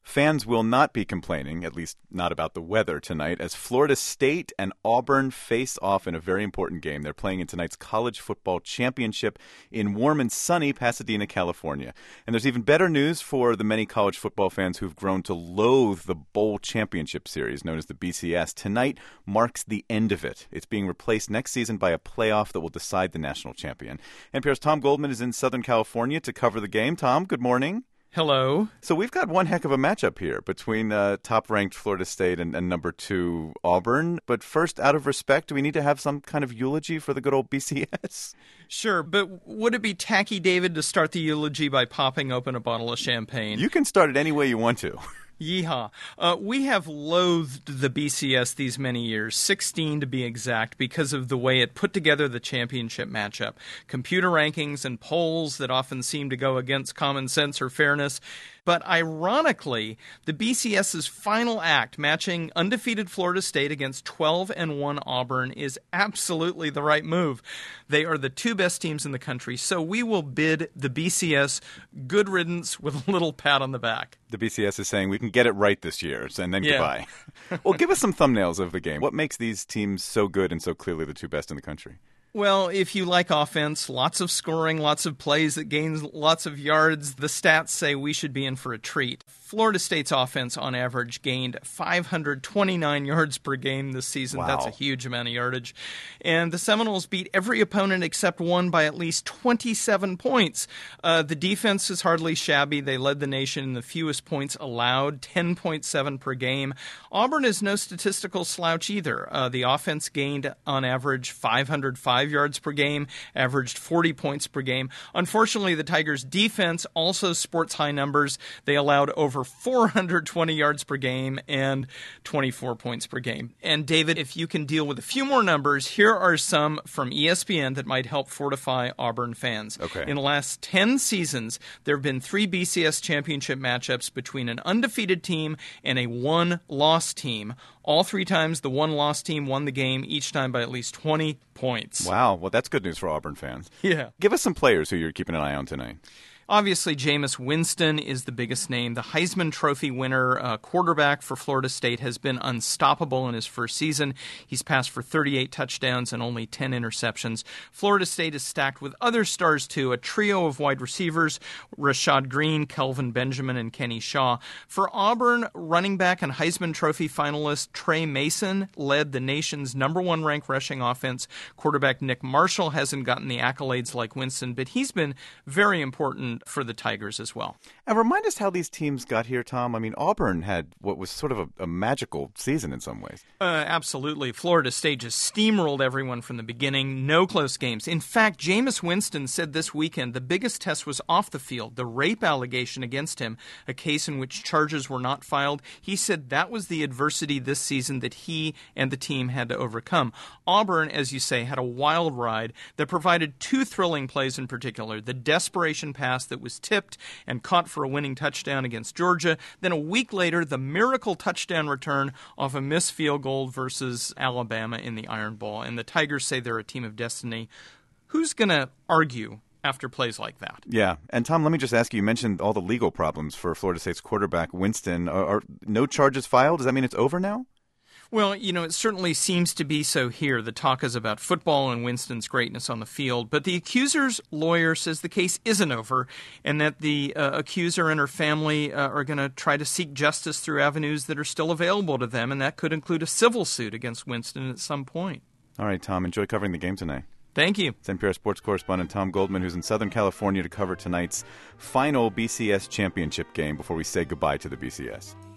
fans will not be complaining, at least not about the weather tonight, as Florida State and Auburn face off in a very important game. They're playing in tonight's college football championship in warm and sunny Pasadena, California. And there's even better news for the many college football fans who've grown to loathe the Bowl Championship Series, known as the BCS. Tonight marks the end of it. It's being replaced next season by a playoff that will decide the national champion. NPR's Tom Goldman is in Southern California to cover the game. Tom, good morning. Hello. So we've got one heck of a matchup here between top-ranked Florida State and number 2 Auburn. But first, out of respect, do we need to have some kind of eulogy for the good old BCS? Sure, but would it be tacky, David, to start the eulogy by popping open a bottle of champagne? You can start it any way you want to. Yeehaw. We have loathed the BCS these many years, 16 to be exact, because of the way it put together the championship matchup. Computer rankings and polls that often seem to go against common sense or fairness. But ironically, the BCS's final act, matching undefeated Florida State against 12-1 Auburn, is absolutely the right move. They are the two best teams in the country, so we will bid the BCS good riddance with a little pat on the back. The BCS is saying we can get it right this year, and then Yeah. goodbye. Well, give us some thumbnails of the game. What makes these teams so good and so clearly the two best in the country? Well, if you like offense, lots of scoring, lots of plays that gains lots of yards, the stats say we should be in for a treat. Florida State's offense, on average, gained 529 yards per game this season. Wow. That's a huge amount of yardage. And the Seminoles beat every opponent except one by at least 27 points. The defense is hardly shabby. They led the nation in the fewest points allowed, 10.7 per game. Auburn is no statistical slouch either. The offense gained, on average, 505 yards per game, averaged 40 points per game. Unfortunately, the Tigers' defense also sports high numbers. They allowed over 420 yards per game and 24 points per game. And David, if you can deal with a few more numbers, here are some from ESPN that might help fortify Auburn fans. Okay. In the last 10 seasons, there have been 3 BCS championship matchups between an undefeated team and a one-loss team. All 3 times, the one-loss team won the game, each time by at least 20 points. Wow. Well, that's good news for Auburn fans. Yeah. Give us some players who you're keeping an eye on tonight. Obviously, Jameis Winston is the biggest name. The Heisman Trophy winner quarterback for Florida State has been unstoppable in his first season. He's passed for 38 touchdowns and only 10 interceptions. Florida State is stacked with other stars, too, a trio of wide receivers, Rashad Green, Kelvin Benjamin, and Kenny Shaw. For Auburn, running back and Heisman Trophy finalist Trey Mason led the nation's number 1 ranked rushing offense. Quarterback Nick Marshall hasn't gotten the accolades like Winston, but he's been very important for the Tigers as well. And remind us how these teams got here, Tom. I mean, Auburn had what was sort of a magical season in some ways. Absolutely. Florida State just steamrolled everyone from the beginning. No close games. In fact, Jameis Winston said this weekend the biggest test was off the field, the rape allegation against him, a case in which charges were not filed. He said that was the adversity this season that he and the team had to overcome. Auburn, as you say, had a wild ride that provided 2 thrilling plays in particular. The desperation pass that was tipped and caught for a winning touchdown against Georgia. Then a week later, the miracle touchdown return off a missed field goal versus Alabama in the Iron Bowl. And the Tigers say they're a team of destiny. Who's going to argue after plays like that? Yeah. And Tom, let me just ask you, you mentioned all the legal problems for Florida State's quarterback, Winston. Are no charges filed? Does that mean it's over now? Well, it certainly seems to be so here. The talk is about football and Winston's greatness on the field. But the accuser's lawyer says the case isn't over and that the accuser and her family are going to try to seek justice through avenues that are still available to them, and that could include a civil suit against Winston at some point. All right, Tom, enjoy covering the game tonight. Thank you. It's NPR sports correspondent Tom Goldman, who's in Southern California to cover tonight's final BCS championship game before we say goodbye to the BCS.